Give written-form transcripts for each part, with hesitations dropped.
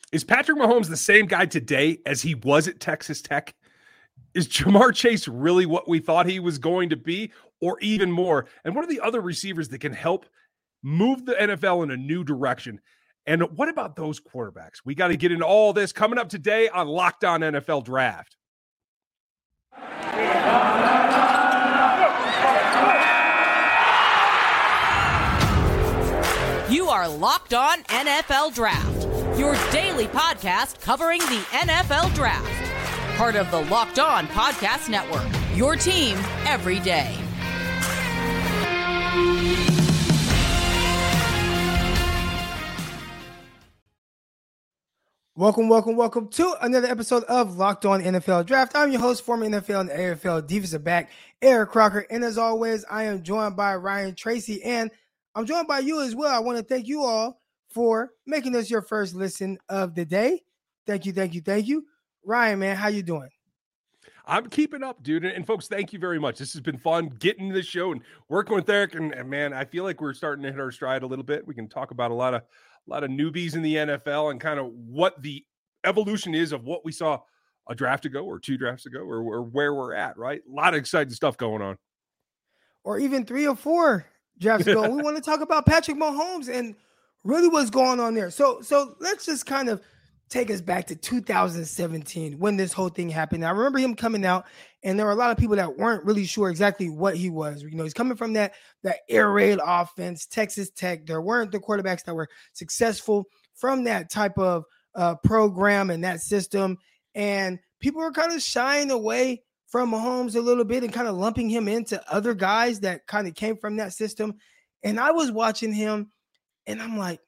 Is Patrick Mahomes the same guy today as he was at Texas Tech? Is Jamar Chase really what we thought he was going to be, or even more? And what are the other receivers that can help move the NFL in a new direction? And what about those quarterbacks? We got to get into all this coming up today on Locked On NFL Draft. You are Locked On NFL Draft, your daily podcast covering the NFL Draft. Part of the Locked On Podcast Network, your team every day. Welcome to another episode of Locked On NFL Draft. I'm your host, former NFL and AFL defensive back, Eric Crocker. And as always, I am joined by Ryan Tracy, and I'm joined by you as well. I want to thank you all for making this your first listen of the day. Thank you. Ryan, man, how you doing? I'm keeping up, dude. And folks, thank you very much. This has been fun getting to the show and working with Eric. And man, I feel like we're starting to hit our stride a little bit. We can talk about a lot of newbies in the NFL and kind of what the evolution is of what we saw a draft ago or 2 drafts ago or where we're at, right? A lot of exciting stuff going on. Or even 3 or 4 drafts ago. We want to talk about Patrick Mahomes and really what's going on there. So let's just kind of take us back to 2017 when this whole thing happened. I remember him coming out, and there were a lot of people that weren't really sure exactly what he was. You know, he's coming from that air raid offense, Texas Tech. There weren't the quarterbacks that were successful from that type of program and that system. And people were kind of shying away from Mahomes a little bit and kind of lumping him into other guys that kind of came from that system. And I was watching him, and I'm like,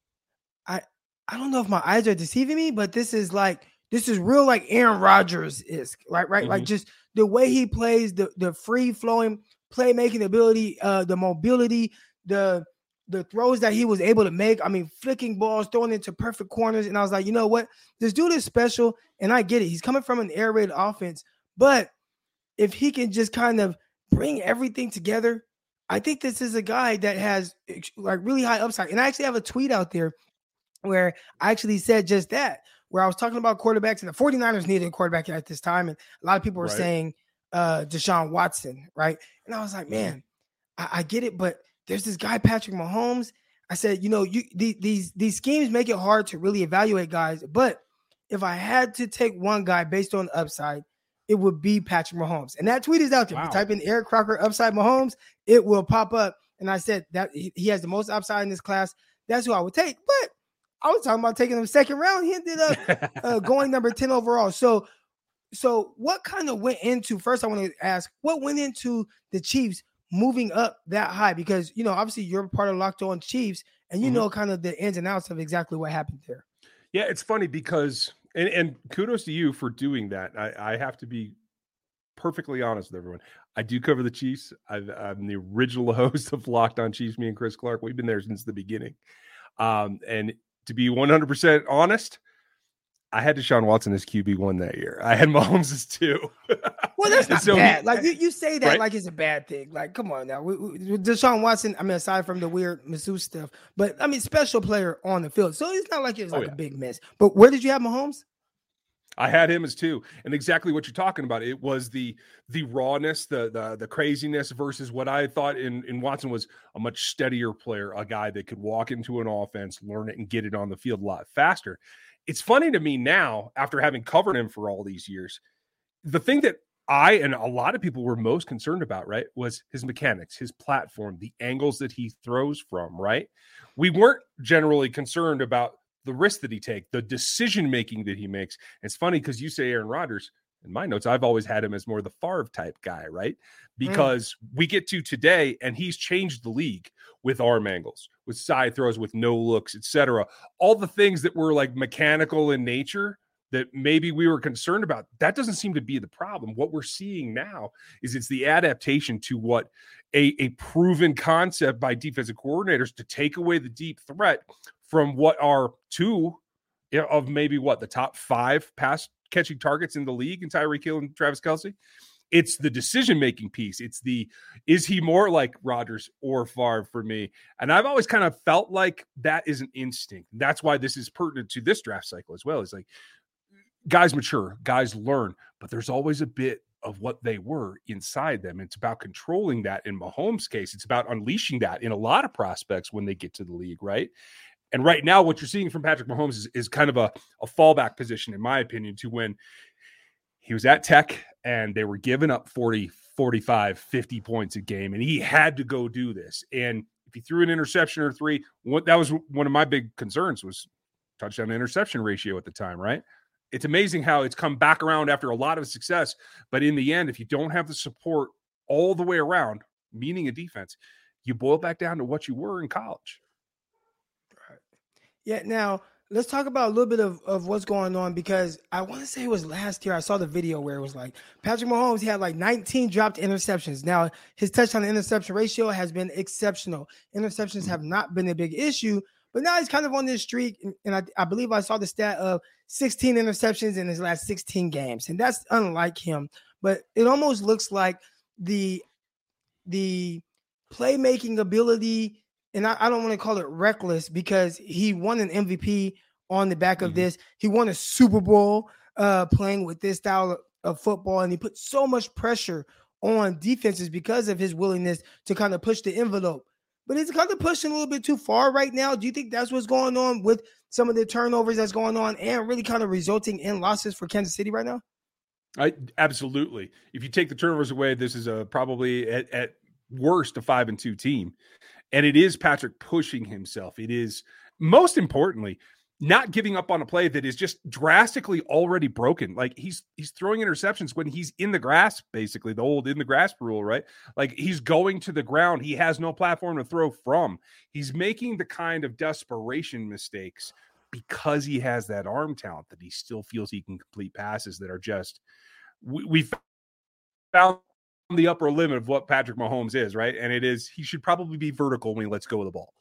I don't know if my eyes are deceiving me, but this is real, like Aaron Rodgers-esque, right? Mm-hmm. Like just the way he plays, the free-flowing playmaking ability, the mobility, the throws that he was able to make. I mean, flicking balls, throwing into perfect corners. And I was like, you know what? This dude is special, and I get it. He's coming from an air raid offense, but if he can just kind of bring everything together, I think this is a guy that has like really high upside. And I actually have a tweet out there where I actually said just that, where I was talking about quarterbacks, and the 49ers needed a quarterback at this time. And a lot of people were saying Deshaun Watson, right? And I was like, man, I get it, but there's this guy, Patrick Mahomes. I said, you know, these schemes make it hard to really evaluate guys. But if I had to take one guy based on upside, it would be Patrick Mahomes. And that tweet is out there. Wow. If you type in Eric Crocker upside Mahomes, it will pop up. And I said that he has the most upside in this class. That's who I would take. But I was talking about taking him second round. He ended up going number 10 overall. So what kind of went into, first I want to ask, what went into the Chiefs moving up that high? Because, you know, obviously you're part of Locked On Chiefs, and you know kind of the ins and outs of exactly what happened there. Yeah, it's funny because, and kudos to you for doing that. I have to be perfectly honest with everyone. I do cover the Chiefs. I'm the original host of Locked On Chiefs, me and Chris Clark. We've been there since the beginning. And to be 100% honest, I had Deshaun Watson as QB1 that year. I had Mahomes as 2. Well, that's not bad. Like you say that right? Like it's a bad thing. Like, come on now. Deshaun Watson, I mean, aside from the weird masseuse stuff, but I mean, special player on the field. So it's not like it was a big miss. But where did you have Mahomes? I had him as 2, and exactly what you're talking about. It was the rawness, the craziness versus what I thought in Watson was a much steadier player, a guy that could walk into an offense, learn it, and get it on the field a lot faster. It's funny to me now, after having covered him for all these years, the thing that I and a lot of people were most concerned about, right, was his mechanics, his platform, the angles that he throws from, right? We weren't generally concerned about the risk that he takes, the decision-making that he makes. It's funny because you say Aaron Rodgers. In my notes, I've always had him as more the Favre type guy, right? Because we get to today, and he's changed the league with arm angles, with side throws, with no looks, etc. All the things that were like mechanical in nature that maybe we were concerned about, that doesn't seem to be the problem. What we're seeing now is it's the adaptation to what a proven concept by defensive coordinators to take away the deep threat from what are 2 of maybe the top 5 pass catching targets in the league in Tyreek Hill and Travis Kelce. It's the decision-making piece. Is he more like Rodgers or Favre for me? And I've always kind of felt like that is an instinct. That's why this is pertinent to this draft cycle as well. It's like guys mature, guys learn, but there's always a bit of what they were inside them. It's about controlling that. In Mahomes' case, it's about unleashing that in a lot of prospects when they get to the league, right? And right now, what you're seeing from Patrick Mahomes is kind of a fallback position, in my opinion, to when he was at Tech and they were giving up 40, 45, 50 points a game, and he had to go do this. And if he threw an interception or three, that was one of my big concerns was touchdown to interception ratio at the time, right? It's amazing how it's come back around after a lot of success. But in the end, if you don't have the support all the way around, meaning a defense, you boil back down to what you were in college. Right. Yeah. Now let's talk about a little bit of what's going on, because I want to say it was last year. I saw the video where it was like Patrick Mahomes had like 19 dropped interceptions. Now his touchdown to interception ratio has been exceptional. Interceptions have not been a big issue, but now he's kind of on this streak. And I believe I saw the stat of 16 interceptions in his last 16 games. And that's unlike him. But it almost looks like the playmaking ability, and I don't want to call it reckless, because he won an MVP on the back of this. He won a Super Bowl playing with this style of football, and he put so much pressure on defenses because of his willingness to kind of push the envelope. But it's kind of pushing a little bit too far right now. Do you think that's what's going on with some of the turnovers that's going on and really kind of resulting in losses for Kansas City right now? Absolutely. If you take the turnovers away, this is probably at worst a 5-2 team. And it is Patrick pushing himself. It is, most importantly, not giving up on a play that is just drastically already broken. Like he's throwing interceptions when he's in the grass, basically the old in the grass rule, right? Like he's going to the ground. He has no platform to throw from. He's making the kind of desperation mistakes because he has that arm talent that he still feels he can complete passes that are just, we found the upper limit of what Patrick Mahomes is, right? And it is, he should probably be vertical when he lets go of the ball.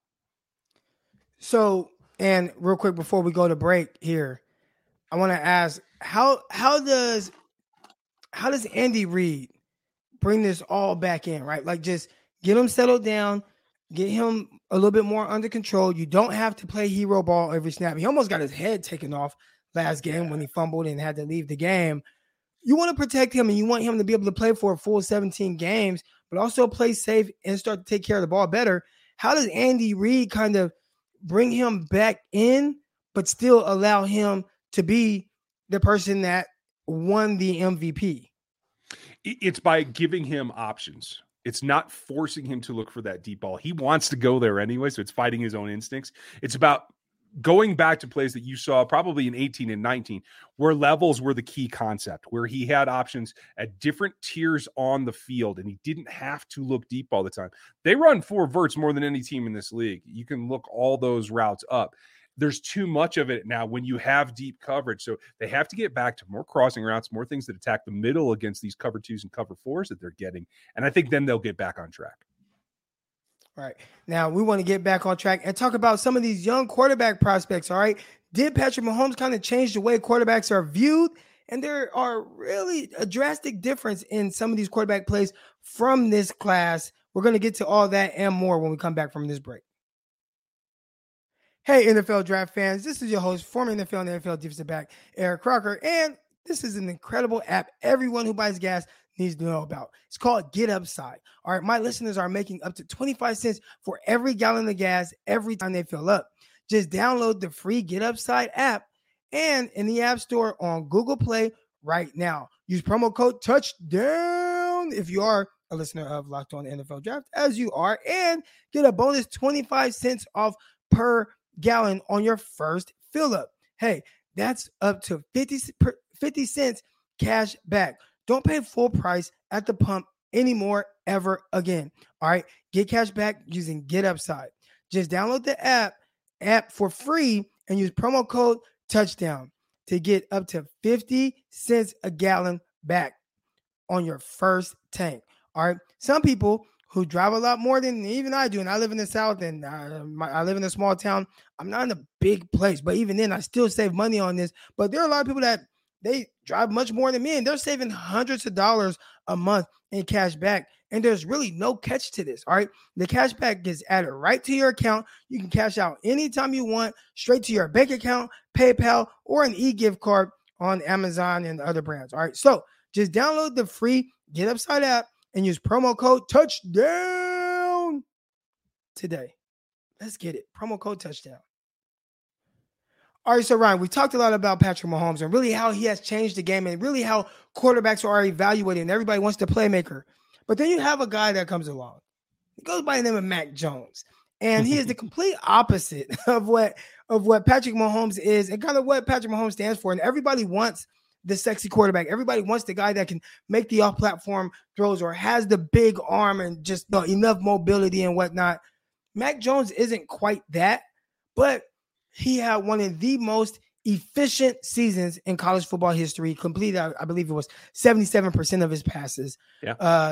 So, and real quick before we go to break here, I want to ask, how does Andy Reid bring this all back in, right? Like just get him settled down, get him a little bit more under control. You don't have to play hero ball every snap. He almost got his head taken off last game when he fumbled and had to leave the game. You want to protect him and you want him to be able to play for a full 17 games, but also play safe and start to take care of the ball better. How does Andy Reid kind of bring him back in, but still allow him to be the person that won the MVP? It's by giving him options. It's not forcing him to look for that deep ball. He wants to go there anyway, so it's fighting his own instincts. It's about going back to plays that you saw probably in 18 and 19, where levels were the key concept, where he had options at different tiers on the field, and he didn't have to look deep all the time. They run 4 verts more than any team in this league. You can look all those routes up. There's too much of it now when you have deep coverage. So they have to get back to more crossing routes, more things that attack the middle against these cover 2s and cover 4s that they're getting. And I think then they'll get back on track. All right. Now we want to get back on track and talk about some of these young quarterback prospects. All right. Did Patrick Mahomes kind of change the way quarterbacks are viewed? And there are really a drastic difference in some of these quarterback plays from this class. We're going to get to all that and more when we come back from this break. Hey, NFL draft fans, this is your host, former NFL and NFL defensive back, Eric Crocker, and this is an incredible app everyone who buys gas needs to know about. It's called Get Upside. All right, my listeners are making up to 25 cents for every gallon of gas every time they fill up. Just download the free Get Upside app and in the App Store on Google Play right now. Use promo code TOUCHDOWN if you are a listener of Locked On NFL Draft, as you are, and get a bonus 25 cents off per gallon on your first fill up. Hey, that's up to 50 cents cash back. Don't pay full price at the pump anymore ever again. All right, get cash back using Get Upside. Just download the app for free and use promo code TOUCHDOWN to get up to 50 cents a gallon back on your first tank. All right, some people who drive a lot more than even I do, and I live in the South, and I live in a small town. I'm not in a big place, but even then, I still save money on this. But there are a lot of people that they drive much more than me, and they're saving hundreds of dollars a month in cash back. And there's really no catch to this. All right. The cash back gets added right to your account. You can cash out anytime you want, straight to your bank account, PayPal, or an e-gift card on Amazon and other brands. All right. So just download the free Get Upside app and use promo code touchdown today. Let's get it. Promo code touchdown. All right, so Ryan, we talked a lot about Patrick Mahomes and really how he has changed the game and really how quarterbacks are evaluated and everybody wants the playmaker. But then you have a guy that comes along. He goes by the name of Mac Jones. And he is the complete opposite of what Patrick Mahomes is and kind of what Patrick Mahomes stands for. And everybody wants the sexy quarterback. Everybody wants the guy that can make the off-platform throws or has the big arm and just enough mobility and whatnot. Mac Jones isn't quite that, but he had one of the most efficient seasons in college football history. Completed, I believe it was 77% of his passes. Yeah.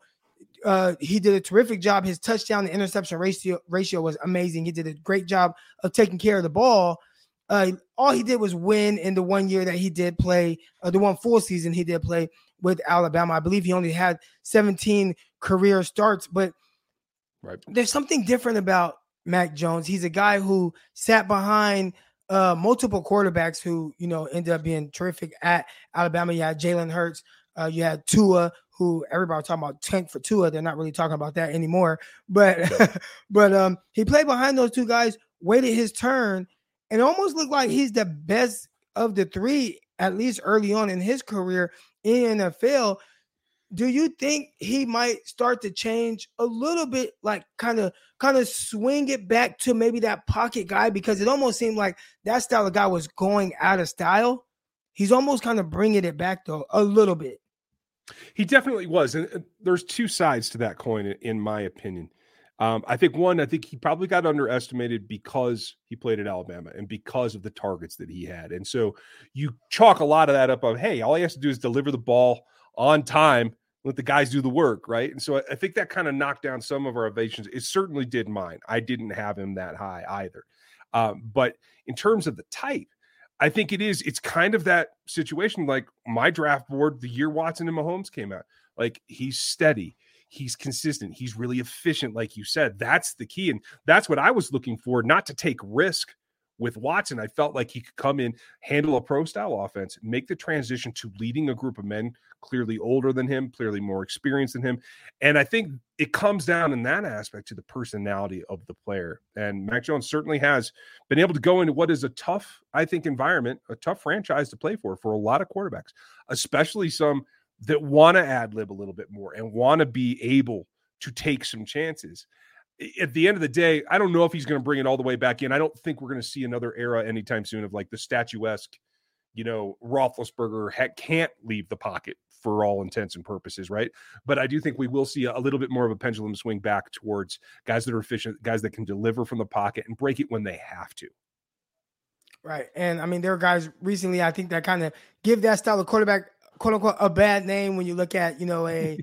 He did a terrific job. His touchdown to interception ratio was amazing. He did a great job of taking care of the ball. All he did was win in the 1 year that he did play, the one full season he did play with Alabama. I believe he only had 17 career starts, but there's something different about Mac Jones. He's a guy who sat behind multiple quarterbacks who, ended up being terrific at Alabama. You had Jalen Hurts. You had Tua, who everybody was talking about tank for Tua. They're not really talking about that anymore. But he played behind those two guys, waited his turn, and almost looked like he's the best of the three, at least early on in his career in NFL. Do you think he might start to change a little bit, like kind of swing it back to maybe that pocket guy? Because it almost seemed like that style of guy was going out of style. He's almost kind of bringing it back, though, a little bit. He definitely was. And there's two sides to that coin, in my opinion. I think he probably got underestimated because he played at Alabama and because of the targets that he had. And so you chalk a lot of that up of, hey, all he has to do is deliver the ball on time, let the guys do the work, right? And so I think that kind of knocked down some of our ovations. It certainly did mine. I didn't have him that high either. But in terms of the type, I think it's kind of that situation like my draft board the year Watson and Mahomes came out. Like, he's steady. He's consistent. He's really efficient, like you said. That's the key. And that's what I was looking for, not to take risk with Watson. I felt like he could come in, handle a pro-style offense, make the transition to leading a group of men clearly older than him, clearly more experienced than him. And I think it comes down in that aspect to the personality of the player. And Mac Jones certainly has been able to go into what is a tough, I think, environment, a tough franchise to play for a lot of quarterbacks, especially some that want to ad-lib a little bit more and want to be able to take some chances. At the end of the day, I don't know if he's going to bring it all the way back in. I don't think we're going to see another era anytime soon of like the statuesque, Roethlisberger can't leave the pocket for all intents and purposes, right? But I do think we will see a little bit more of a pendulum swing back towards guys that are efficient, guys that can deliver from the pocket and break it when they have to. Right. And I mean, there are guys recently, I think, that kind of give that style of quarterback, quote unquote, a bad name when you look at, a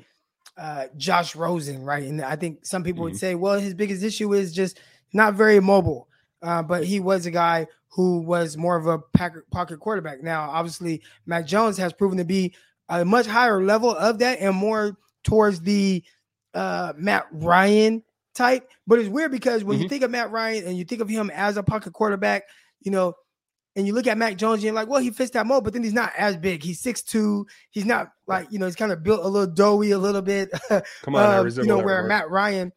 Josh Rosen, right? And I think some people would say, well, his biggest issue is just not very mobile. But he was a guy who was more of a pocket quarterback. Now, obviously, Mac Jones has proven to be a much higher level of that and more towards the Matt Ryan type. But it's weird because when you think of Matt Ryan and you think of him as a pocket quarterback, and you look at Mac Jones, you're like, well, he fits that mold, but then he's not as big. He's 6'2". He's not like, he's kind of built a little doughy a little bit. Come on, Arizona. Where Matt Ryan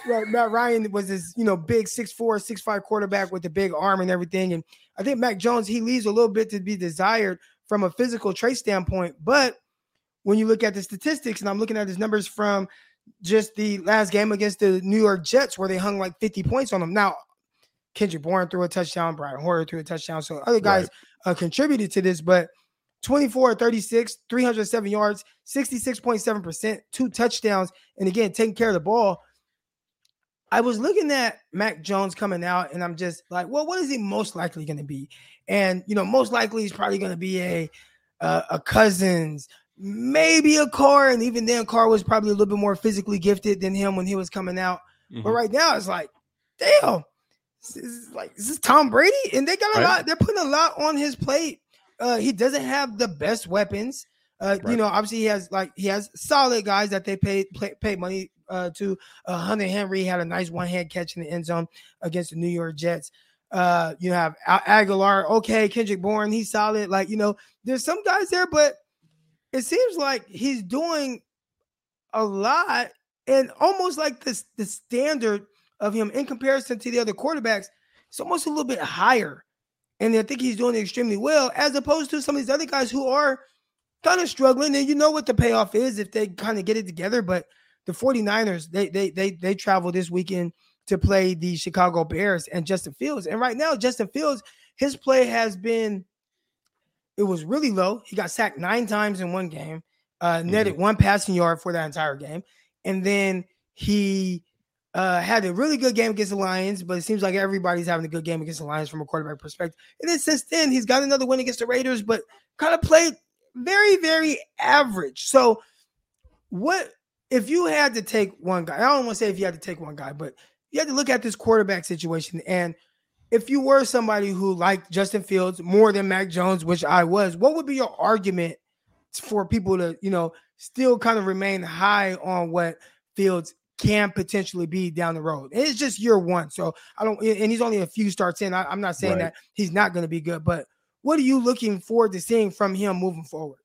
was this, big 6'4", 6'5" quarterback with the big arm and everything. And I think Mac Jones, he leaves a little bit to be desired from a physical trait standpoint. But when you look at the statistics, and I'm looking at his numbers from just the last game against the New York Jets, where they hung like 50 points on him. Now, Kendrick Bourne threw a touchdown, Brian Hoyer threw a touchdown. So other guys contributed to this, but 24-36, 307 yards, 66.7%, 2 touchdowns. And again, taking care of the ball. I was looking at Mac Jones coming out and I'm just like, well, what is he most likely going to be? And, most likely he's probably going to be a Cousins, maybe a Carr. And even then Carr was probably a little bit more physically gifted than him when he was coming out. But right now it's like, damn. Is this Tom Brady? And they got a lot. They're putting a lot on his plate he doesn't have the best weapons. Right. Obviously he has solid guys that they paid money to. Hunter Henry had a nice one-hand catch in the end zone against the New York Jets. You have Aguilar, okay, Kendrick Bourne, he's solid. There's some guys there, but it seems like he's doing a lot, and almost like the standard of him in comparison to the other quarterbacks, it's almost a little bit higher. And I think he's doing extremely well, as opposed to some of these other guys who are kind of struggling. And you know what the payoff is if they kind of get it together. But the 49ers, they travel this weekend to play the Chicago Bears and Justin Fields. And right now, Justin Fields, his play it was really low. He got sacked 9 times in one game, netted 1 passing yard for that entire game. And then he had a really good game against the Lions, but it seems like everybody's having a good game against the Lions from a quarterback perspective. And then since then, he's got another win against the Raiders, but kind of played very, very average. So what if you had to take one guy? I don't want to say if you had to take one guy, but you had to look at this quarterback situation. And if you were somebody who liked Justin Fields more than Mac Jones, which I was, what would be your argument for people to, still kind of remain high on what Fields can potentially be down the road? It's just year one. So and he's only a few starts in. I'm not saying that he's not going to be good, but what are you looking forward to seeing from him moving forward?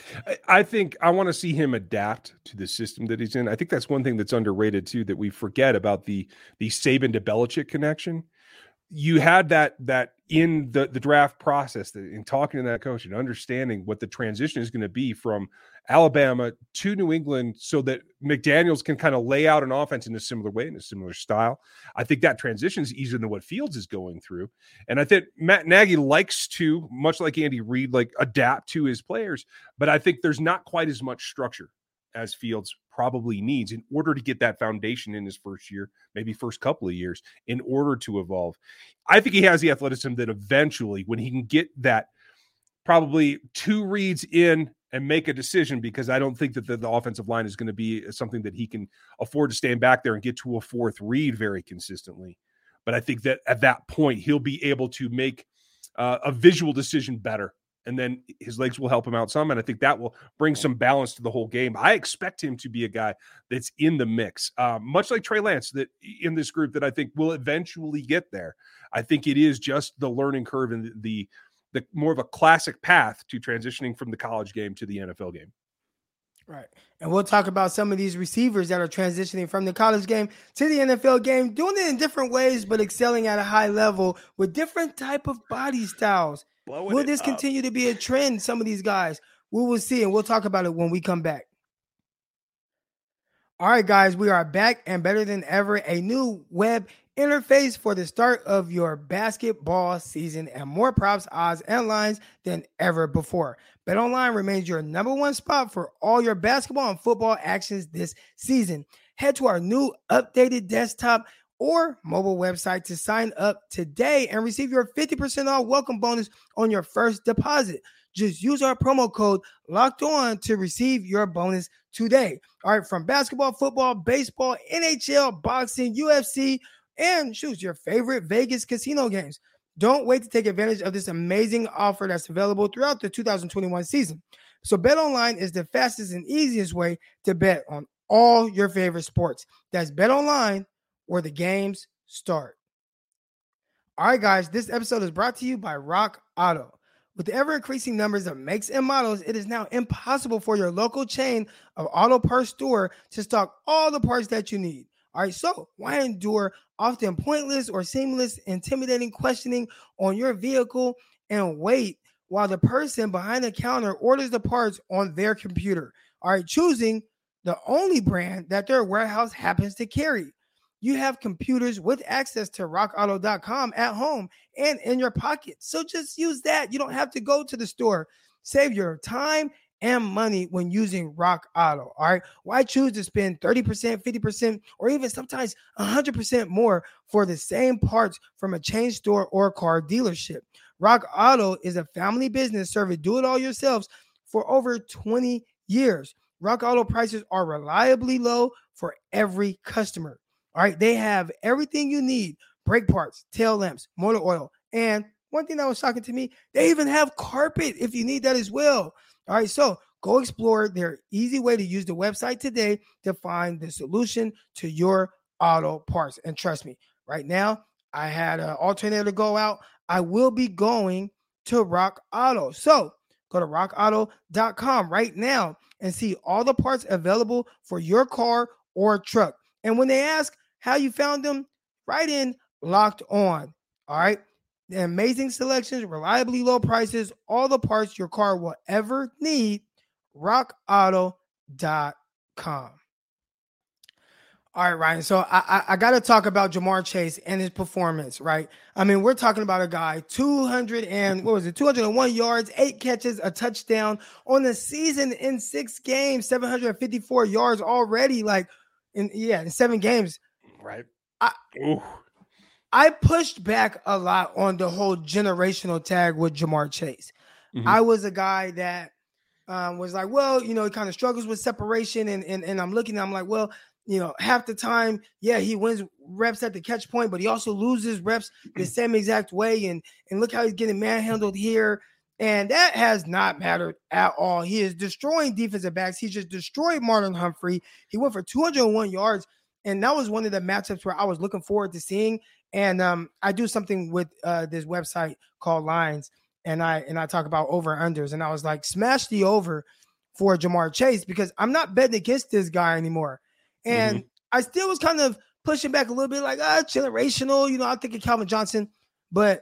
I think I want to see him adapt to the system that he's in. I think that's one thing that's underrated too, that we forget about the Saban to Belichick connection. You had that in the draft process, in talking to that coach and understanding what the transition is going to be from Alabama to New England, so that McDaniels can kind of lay out an offense in a similar way, in a similar style. I think that transition is easier than what Fields is going through. And I think Matt Nagy likes to, much like Andy Reid, adapt to his players. But I think there's not quite as much structure as Fields probably needs in order to get that foundation in his first year, maybe first couple of years, in order to evolve. I think he has the athleticism that eventually, when he can get that probably 2 reads in and make a decision, because I don't think that the offensive line is going to be something that he can afford to stand back there and get to a 4th read very consistently. But I think that at that point, he'll be able to make a visual decision better. And then his legs will help him out some. And I think that will bring some balance to the whole game. I expect him to be a guy that's in the mix, much like Trey Lance, that in this group that I think will eventually get there. I think it is just the learning curve and the more of a classic path to transitioning from the college game to the NFL game. Right. And we'll talk about some of these receivers that are transitioning from the college game to the NFL game, doing it in different ways, but excelling at a high level with different type of body styles. Will this continue to be a trend? Some of these guys, we will see, and we'll talk about it when we come back. All right, guys, we are back and better than ever. A new web interface for the start of your basketball season, and more props, odds, and lines than ever before. BetOnline remains your number one spot for all your basketball and football actions this season. Head to our new updated desktop or mobile website to sign up today and receive your 50% off welcome bonus on your first deposit. Just use our promo code Locked On to receive your bonus today. All right, from basketball, football, baseball, NHL, boxing, UFC, and choose your favorite Vegas casino games. Don't wait to take advantage of this amazing offer that's available throughout the 2021 season. So BetOnline is the fastest and easiest way to bet on all your favorite sports. That's BetOnline, where the games start. All right, guys, this episode is brought to you by Rock Auto. With the ever-increasing numbers of makes and models, it is now impossible for your local chain of auto parts store to stock all the parts that you need. All right, so why endure often pointless or seamless, intimidating questioning on your vehicle and wait while the person behind the counter orders the parts on their computer? All right, choosing the only brand that their warehouse happens to carry. You have computers with access to rockauto.com at home and in your pocket. So just use that. You don't have to go to the store. Save your time and money when using Rock Auto. All right. Why choose to spend 30%, 50%, or even sometimes 100% more for the same parts from a chain store or car dealership? Rock Auto is a family business serving do-it-all-yourselves for over 20 years. Rock Auto prices are reliably low for every customer. All right, they have everything you need: brake parts, tail lamps, motor oil, and one thing that was shocking to me, they even have carpet if you need that as well. All right, so go explore their easy way to use the website today to find the solution to your auto parts. And trust me, right now, I had an alternator to go out. I will be going to Rock Auto. So go to rockauto.com right now and see all the parts available for your car or truck. And when they ask how you found them, write in Locked On. All right. The amazing selections, reliably low prices, all the parts your car will ever need. rockauto.com. All right, Ryan. So I got to talk about Ja'Marr Chase and his performance, right? I mean, we're talking about a guy, 201 yards, 8 catches, a touchdown on the season in 6 games, 754 yards already, in 7 games. Right. I pushed back a lot on the whole generational tag with Ja'Marr Chase. Mm-hmm. I was a guy that was like, well, he kind of struggles with separation. And I'm looking, I'm like, well, half the time, yeah, he wins reps at the catch point, but he also loses reps the same exact way. And look how he's getting manhandled here. And that has not mattered at all. He is destroying defensive backs. He just destroyed Marlon Humphrey. He went for 201 yards. And that was one of the matchups where I was looking forward to seeing. And I do something with this website called Lines, and I talk about over-unders. And I was like, smash the over for Ja'Marr Chase because I'm not betting against this guy anymore. And I still was kind of pushing back a little bit like, generational. I think of Calvin Johnson. But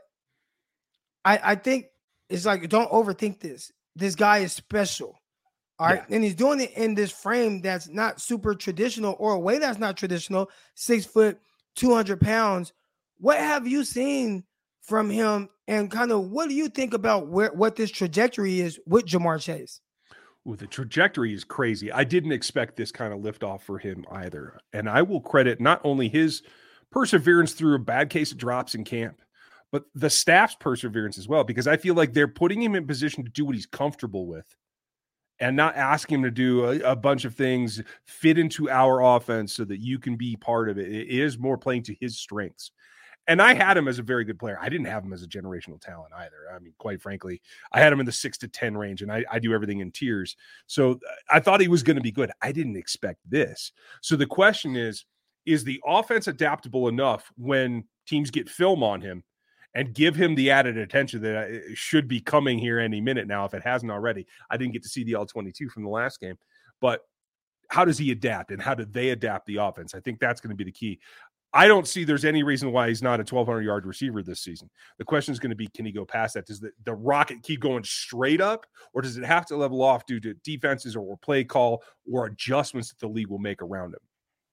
I think it's like, don't overthink this. This guy is special. All right. Yeah. And he's doing it in this frame that's not super traditional or a way that's not traditional. 6 foot, 200 pounds. What have you seen from him? And kind of what do you think about what this trajectory is with Ja'Marr Chase? Ooh, the trajectory is crazy. I didn't expect this kind of liftoff for him either. And I will credit not only his perseverance through a bad case of drops in camp, but the staff's perseverance as well, because I feel like they're putting him in position to do what he's comfortable with and not asking him to do a bunch of things, fit into our offense so that you can be part of it. It is more playing to his strengths. And I had him as a very good player. I didn't have him as a generational talent either. I mean, quite frankly, I had him in the 6 to 10 range, and I do everything in tiers. So I thought he was going to be good. I didn't expect this. So the question is the offense adaptable enough when teams get film on him and give him the added attention that should be coming here any minute now if it hasn't already? I didn't get to see the L-22 from the last game. But how does he adapt, and how do they adapt the offense? I think that's going to be the key. I don't see there's any reason why he's not a 1,200-yard receiver this season. The question is going to be, can he go past that? Does the rocket keep going straight up, or does it have to level off due to defenses or play call or adjustments that the league will make around him?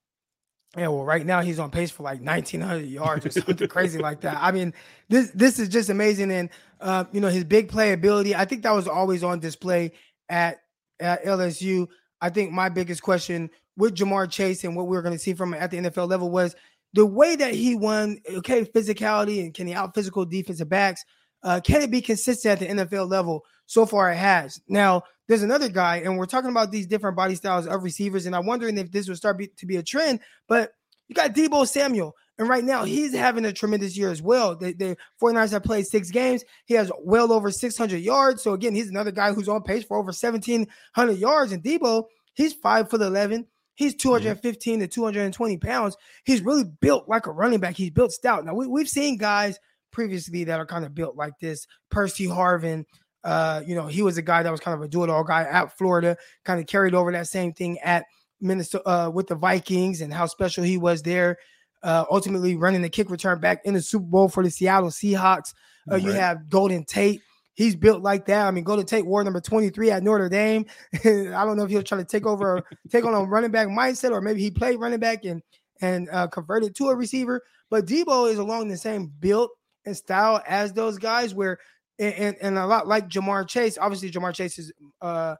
Yeah, well, right now he's on pace for like 1,900 yards or something crazy like that. I mean, this is just amazing. And, his big playability, I think that was always on display at LSU. I think my biggest question with Ja'Marr Chase and what we were going to see from him at the NFL level was the way that he won, physicality, and can he out-physical defensive backs? Can it be consistent at the NFL level? So far it has. Now, there's another guy, and we're talking about these different body styles of receivers, and I'm wondering if this will start to be a trend, but you got Deebo Samuel, and right now he's having a tremendous year as well. The 49ers have played 6 games. He has well over 600 yards. So, again, he's another guy who's on pace for over 1,700 yards, and Deebo, he's 5'11". He's 215 to 220 pounds. He's really built like a running back. He's built stout. Now, we've seen guys previously that are kind of built like this. Percy Harvin, he was a guy that was kind of a do-it-all guy at Florida, kind of carried over that same thing at Minnesota with the Vikings and how special he was there, ultimately running the kick return back in the Super Bowl for the Seattle Seahawks. Right. You have Golden Tate. He's built like that. I mean, Golden Tate wore number 23 at Notre Dame. I don't know if he'll try to take on a running back mindset, or maybe he played running back and converted to a receiver. But Deebo is along the same build and style as those guys, where and a lot like Ja'Marr Chase. Obviously, Ja'Marr Chase is a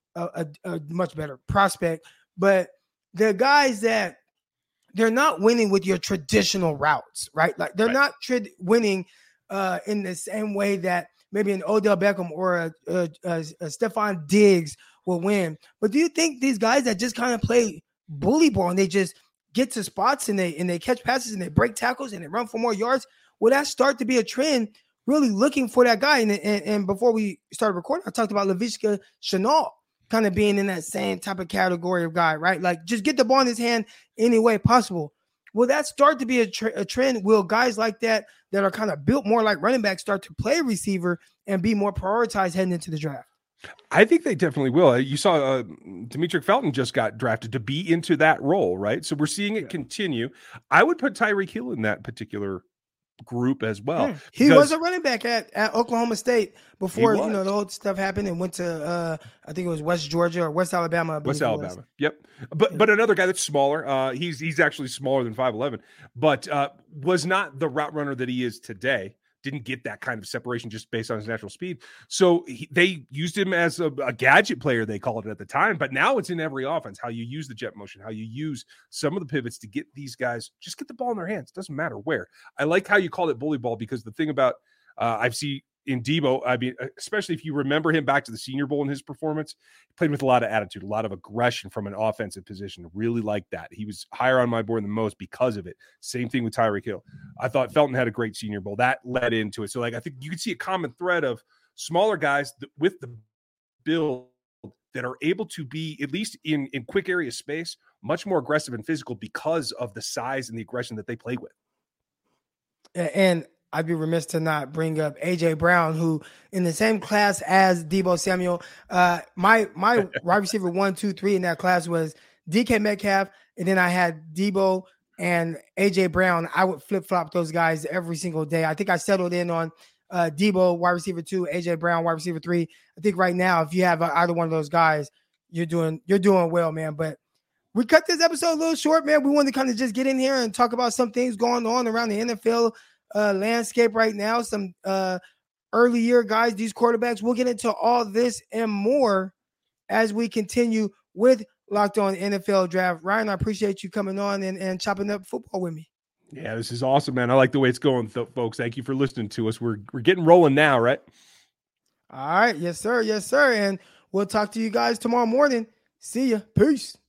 much better prospect, but the guys that they're not winning with your traditional routes, right? Like they're not winning in the same way that maybe an Odell Beckham or a Stephon Diggs will win. But do you think these guys that just kind of play bully ball and they just get to spots and they catch passes and they break tackles and they run for more yards, will that start to be a trend really looking for that guy. And before we started recording, I talked about Laviska Shenault kind of being in that same type of category of guy, right? Like just get the ball in his hand any way possible. Will that start to be a trend? Will guys like that are kind of built more like running backs start to play receiver and be more prioritized heading into the draft? I think they definitely will. You saw Demetric Felton just got drafted to be into that role, right? So we're seeing it continue. I would put Tyreek Hill in that particular group as well. He was a running back at Oklahoma State before the whole stuff happened and went to I think it was West Georgia or West Alabama. West Alabama. Yep. But another guy that's smaller. He's actually smaller than 5'11", but was not the route runner that he is today. Didn't get that kind of separation just based on his natural speed. So they used him as a gadget player, they called it at the time. But now it's in every offense, how you use the jet motion, how you use some of the pivots to get these guys, just get the ball in their hands. Doesn't matter where. I like how you called it bully ball, because the thing about I've seen in Debo, I mean, especially if you remember him back to the Senior Bowl in his performance, he played with a lot of attitude, a lot of aggression from an offensive position. Really like that. He was higher on my board than most because of it. Same thing with Tyreek Hill. I thought Felton had a great Senior Bowl. That led into it. So, like, I think you can see a common thread of smaller guys with the build that are able to be, at least in quick area space, much more aggressive and physical because of the size and the aggression that they play with. And I'd be remiss to not bring up A.J. Brown, who in the same class as Deebo Samuel. My wide receiver 1, 2, 3 in that class was DK Metcalf, and then I had Deebo and A.J. Brown. I would flip-flop those guys every single day. I think I settled in on Deebo, wide receiver 2, A.J. Brown, wide receiver 3. I think right now, if you have either one of those guys, you're doing well, man. But we cut this episode a little short, man. We wanted to kind of just get in here and talk about some things going on around the NFL landscape right now, some early year guys, these quarterbacks. We'll get into all this and more as we continue with Locked On NFL Draft. Ryan, I appreciate you coming on and chopping up football with me. Yeah, this is awesome, man. I like the way it's going, folks. Thank you for listening to us. We're getting rolling now, right? All right. Yes, sir. Yes, sir. And we'll talk to you guys tomorrow morning. See ya. Peace.